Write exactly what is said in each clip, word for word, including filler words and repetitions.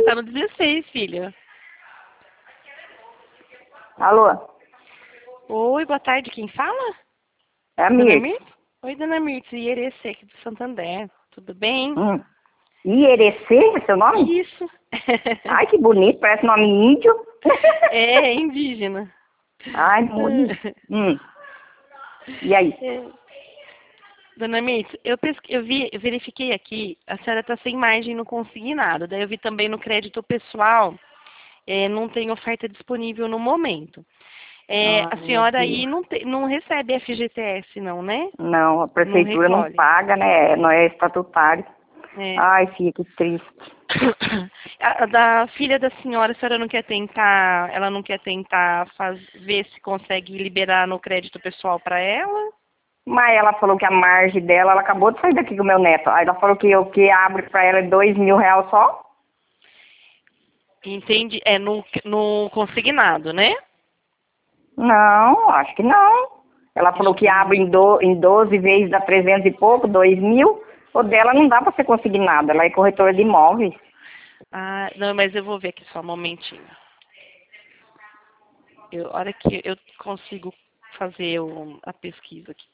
tá no dezesseis, filha. Alô? Oi, boa tarde. Quem fala? É a Dona Mirtz. Mirtz? Oi, Dona Mirtz. Ierecê, aqui do Santander. Tudo bem? Hum. Ierecê, é seu nome? Isso. Ai, que bonito, parece nome índio. É, indígena. Ai, bonito. Hum. E aí? É. Dona Mirtz, eu, pesqui... eu, vi... eu verifiquei aqui, a senhora está sem margem no consignado. Daí eu vi também no crédito pessoal, é, não tem oferta disponível no momento. É, a Ai, meu senhora Deus. aí não, te... não recebe F G T S não, né? Não, a Não prefeitura não recolhe. paga, né? Não é estatutário. É. Ai, filha, que triste. A, da filha da senhora, a senhora não quer tentar, ela não quer tentar faz, ver se consegue liberar no crédito pessoal para ela? Mas ela falou que a margem dela, ela acabou de sair daqui com o meu neto. Aí ela falou que o que abre pra ela é dois mil reais só. Entende? É no, no consignado, né? Não, acho que não. Ela falou Deixa eu que dar uma abre em, do, em doze vezes dá trezentos e pouco, dois mil. O dela não dá pra ser consignada, ela é corretora de imóveis. Ah, não, mas eu vou ver aqui só um momentinho. Eu, a hora que eu consigo fazer o, a pesquisa aqui.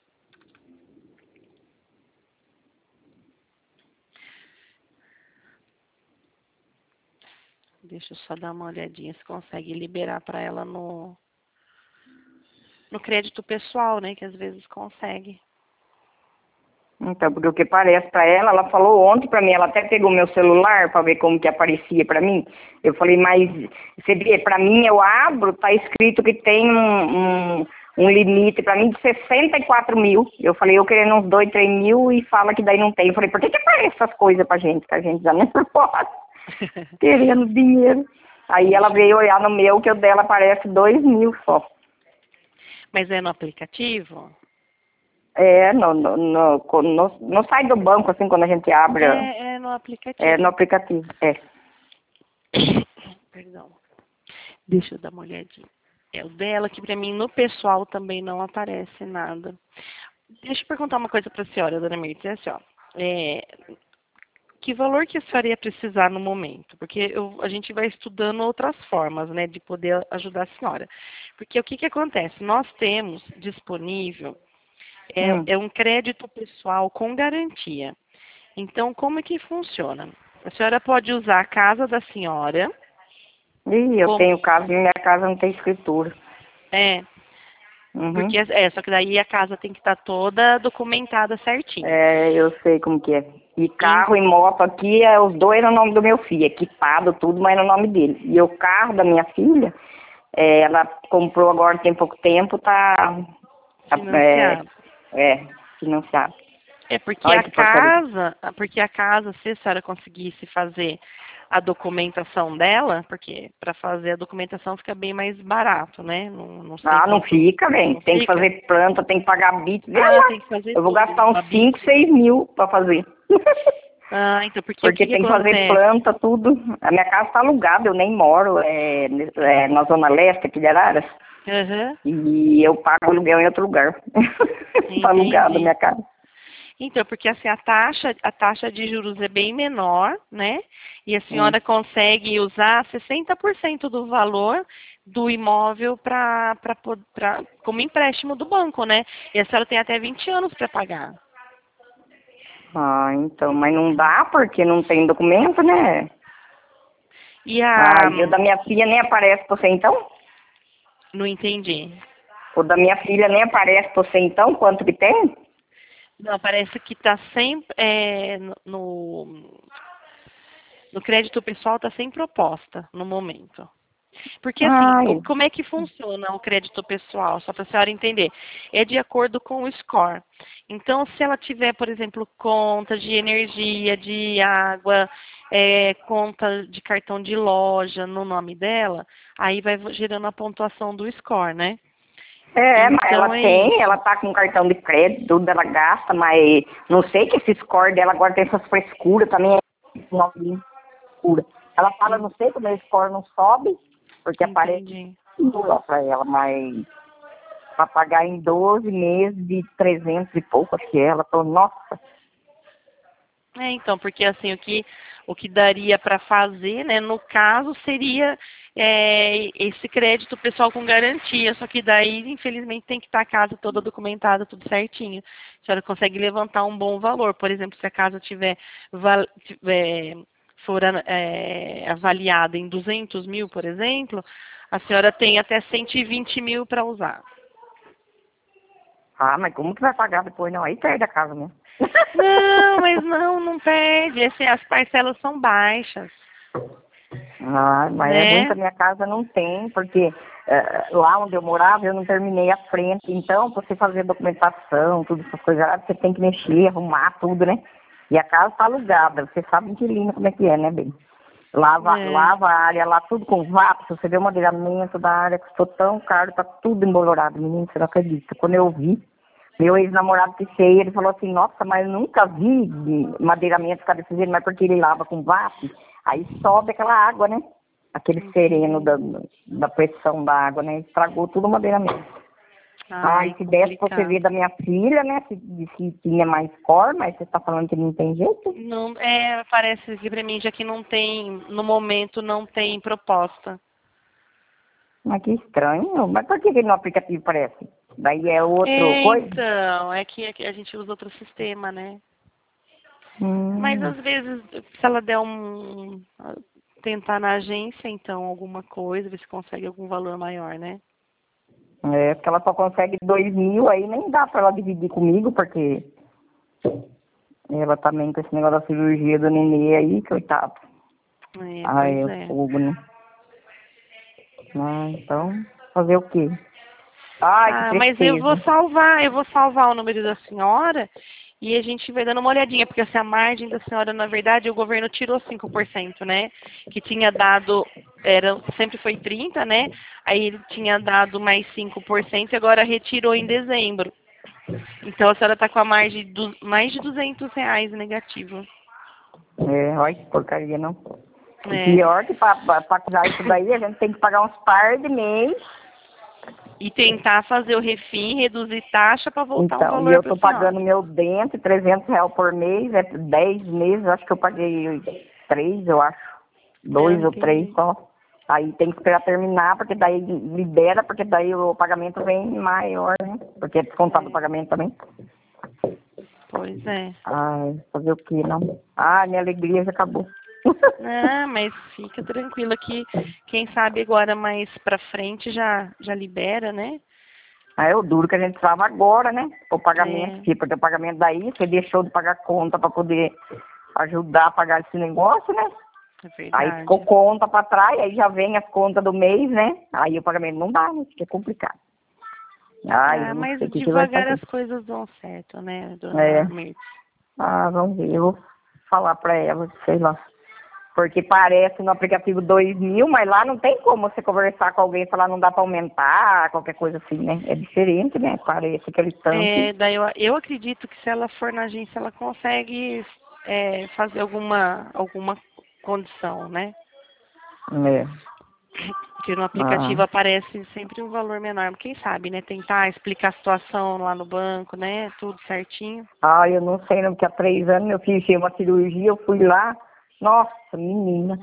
Deixa eu só dar uma olhadinha se consegue liberar para ela no, no crédito pessoal, né? Que às vezes consegue. Então, porque o que parece pra ela, ela falou ontem pra mim, ela até pegou meu celular pra ver como que aparecia pra mim. Eu falei, mas você vê, pra mim eu abro, tá escrito que tem um, um, um limite pra mim de sessenta e quatro mil. Eu falei, eu querendo uns dois, três mil e fala que daí não tem. Eu falei, por que que aparece essas coisas pra gente, que a gente já nem pode, querendo dinheiro. Aí ela veio olhar no meu, que o dela aparece dois mil só. Mas é no aplicativo? É, no, no, no, no, no site do banco, assim, quando a gente abre, É, é no é no aplicativo. aplicativo, é. Perdão. Deixa eu dar uma olhadinha. É o dela, que pra mim no pessoal também não aparece nada. Deixa eu perguntar uma coisa pra senhora, dona Mirtz. É assim, ó. É, que valor que a senhora ia precisar no momento? Porque eu, a gente vai estudando outras formas, né, de poder ajudar a senhora. Porque o que que acontece? Nós temos disponível é, Hum. é um crédito pessoal com garantia. Então, como é que funciona? A senhora pode usar a casa da senhora Ih, eu como... tenho casa, minha casa não tem escritura. É, Uhum. porque é, só que daí a casa tem que estar toda documentada certinho. É, eu sei como que é. E Em- carro e moto aqui, é os dois no nome do meu filho, equipado, tudo, mas no nome dele. E o carro da minha filha, é, ela comprou agora tem pouco tempo, tá, tá é, financiado. é, financiado. É porque Olha a que porcaria. casa, porque a casa, se a senhora conseguisse fazer a documentação dela, porque para fazer a documentação fica bem mais barato, né? Não, não sei Ah, não quanto, fica, bem. não Tem que fica? fazer planta, tem que pagar bit. Vê Ah, lá. tem que fazer Eu vou tudo, gastar a uns cinco, bit. seis mil pra fazer. Ah, então, porque o Porque que que tem que fazer acontece? planta, tudo. A minha casa está alugada, eu nem moro é, é, na Zona Leste aqui de Araras. Aham, E eu pago aluguel em outro lugar. Está alugada a entendi. minha casa. Então, porque assim, a taxa, a taxa de juros é bem menor, né? E a Hum. senhora consegue usar sessenta por cento do valor do imóvel para como empréstimo do banco, né? E a senhora tem até vinte anos para pagar. Ah, então, mas não dá porque não tem documento, né? E Ah, a... e o da minha filha nem aparece pra você então? Não entendi. O da minha filha nem aparece pra você então, quanto que tem? Não, parece que está sempre... é, no, no crédito pessoal está sem proposta no momento. Porque assim, o- Ai, como é que funciona o crédito pessoal? Só para a senhora entender. É de acordo com o score. Então, se ela tiver, por exemplo, conta de energia, de água, é, conta de cartão de loja no nome dela, aí vai gerando a pontuação do score, né? é, mas ela Então é tem, ela isso. tá com cartão de crédito, tudo ela gasta, mas não sei que esse score dela agora tem essas frescuras também, novinha, escura. Ela fala, En- não sei como o score não sobe, porque aparece Entendi. lá pra ela, mas pra pagar em doze meses de trezentos e pouco, acho que é. Ela falou, nossa, É, então, porque assim, o que, o que daria para fazer, né? No caso, seria é, esse crédito pessoal com garantia, só que daí, infelizmente, tem que estar a casa toda documentada, tudo certinho. A senhora consegue levantar um bom valor. Por exemplo, se a casa tiver, tiver for é, avaliada em duzentos mil, por exemplo, a senhora tem até cento e vinte mil para usar. Ah, mas como que vai pagar depois? Não, aí perde a casa mesmo. Não, mas não, não perde. Esse, as parcelas são baixas. Ah, mas é né? ruim que a minha casa não tem, porque é, lá onde eu morava eu não terminei a frente. Então, pra você fazer documentação, tudo essas coisas, você tem que mexer, arrumar tudo, né? E a casa tá alugada, você sabe inquilino como é que é, né, bem? Lava, É. lava a área lá, tudo com vapo, você vê o madeiramento da área, custou tão caro, tá tudo embolorado, menino, você não acredita. Quando eu vi, meu ex-namorado que fez, ele falou assim, nossa, mas eu nunca vi madeiramento ficar desse jeito, mas porque ele lava com vapo, aí sobe aquela água, né? Aquele Uhum. sereno da, da pressão da água, né? Estragou tudo o madeiramento. Ai, Ai, se desse pra você ver da minha filha, né? Se, se tinha mais cor, mas você tá falando que não tem jeito? Não, é, parece que pra mim já que não tem, no momento não tem proposta. Mas que estranho. Mas por que que no aplicativo parece? Daí é outro É, coisa? então, é que, é que a gente usa outro sistema, né? Hum. Mas às vezes, se ela der um. Tentar na agência, então, alguma coisa, ver se consegue algum valor maior, né? É, porque ela só consegue dois mil, aí nem dá pra ela dividir comigo, porque ela também com esse negócio da cirurgia do nenê aí, coitado. É, Ai, pois é é. fogo, né? Ah, então, fazer o quê? Ai, que Ah, mas eu vou tristeza. salvar, eu vou salvar o número da senhora e a gente vai dando uma olhadinha, porque assim, a margem da senhora, na verdade, o governo tirou cinco por cento, né? Que tinha dado, era, sempre foi trinta por cento, né? Aí ele tinha dado mais cinco por cento e agora retirou em dezembro. Então a senhora está com a margem de mais de duzentos reais negativa. É, olha que porcaria, não. E É. pior que para pagar isso daí, a gente tem que pagar uns par de mês. E tentar fazer o refim, reduzir taxa para voltar um Então, e valor eu para tô a senhora. pagando meu dente, trezentos reais por mês, é dez meses, acho que eu paguei três, eu acho. Eu Dois ou três entendi. só. Aí tem que esperar terminar, porque daí libera, porque daí o pagamento vem maior, né? Porque é descontado o É. pagamento também. Pois é. Ai, fazer o quê, não? Ah, minha alegria já acabou. Ah, mas fica tranquila que quem sabe agora mais pra frente já, já libera, né? Aí o duro que a gente precisava agora, né? O pagamento, É, que porque o pagamento daí, você deixou de pagar conta para poder ajudar a pagar esse negócio, né? é Aí ficou verdade. conta para trás, aí já vem as contas do mês, né? Aí o pagamento não dá, né? Fica complicado. Ai, eu Ah, não mas sei o que, que vai devagar fazer. as coisas dão certo, né, É. dona Mirtz? Ah, vamos ver. Eu vou falar para ela, sei lá. Porque parece no aplicativo dois mil, mas lá não tem como você conversar com alguém e falar não dá para aumentar, qualquer coisa assim, né? É diferente, né? Parece aquele tanto. É, daí eu, eu acredito que se ela for na agência, ela consegue é, fazer alguma, alguma condição, né? É. Porque no aplicativo Ah. aparece sempre um valor menor. Quem sabe, né? Tentar explicar a situação lá no banco, né? Tudo certinho. Ah, eu não sei, não, porque há três anos meu filho fez uma cirurgia, eu fui lá, nossa, menina,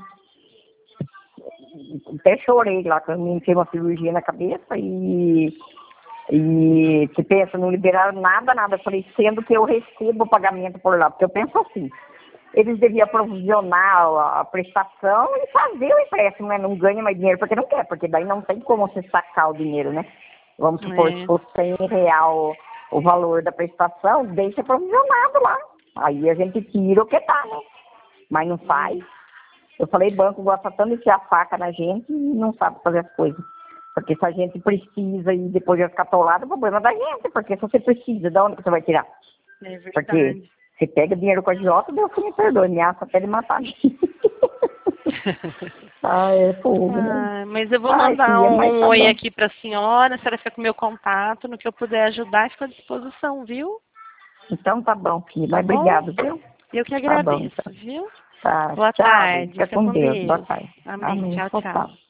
até chorei lá, quando o menino fez uma cirurgia na cabeça e, e você pensa, não liberaram nada, nada. Eu falei, sendo que eu recebo o pagamento por lá, porque eu penso assim, eles deviam provisionar a, a prestação e fazer o empréstimo, né? Não ganha mais dinheiro porque não quer, porque daí não tem como você sacar o dinheiro, né? Vamos supor, se É. fosse cem real o valor da prestação, deixa provisionado lá. Aí a gente tira o que tá, né? Mas não faz. Eu falei, banco gosta tanto de enfiar a faca na gente e não sabe fazer as coisas. Porque se a gente precisa e depois vai ficar atolado, é problema da gente. Porque se você precisa, de onde que você vai tirar? É Porque verdade. você pega dinheiro com a agiota, Deus que me perdoe, ameaça até de matar. Ah, é fogo, né? Ah, mas eu vou Ai, mandar filha, um, mas um tá oi bom. aqui para a senhora, a senhora fica com o meu contato, no que eu puder ajudar, fico à disposição, viu? Então tá bom, filha. Tá Mas bom? obrigado, viu? Eu que Tá bom, agradeço, então. viu? Tá. Boa Tchau, bem. tarde, Fica fica com com Deus. Boa Deus. tarde. Amém. Amém. Tchau, Tchau, tchau. tchau.